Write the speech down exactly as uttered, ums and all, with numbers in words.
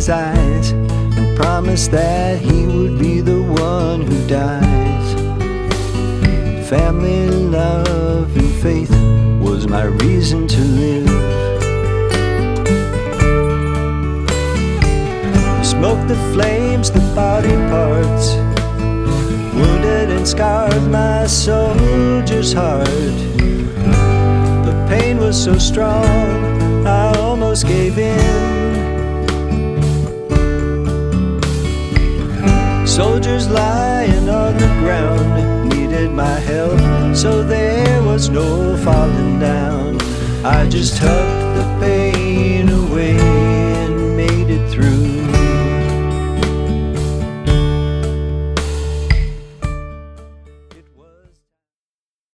his eyes and promised that he would be the one who dies. Family, love, and faith was my reason to live. The smoke, the flames, the body parts, wounded and scarred my soldier's heart. The pain was so strong, I almost gave in. Soldiers lying on the ground needed my help, so there was no falling down. I just tucked the pain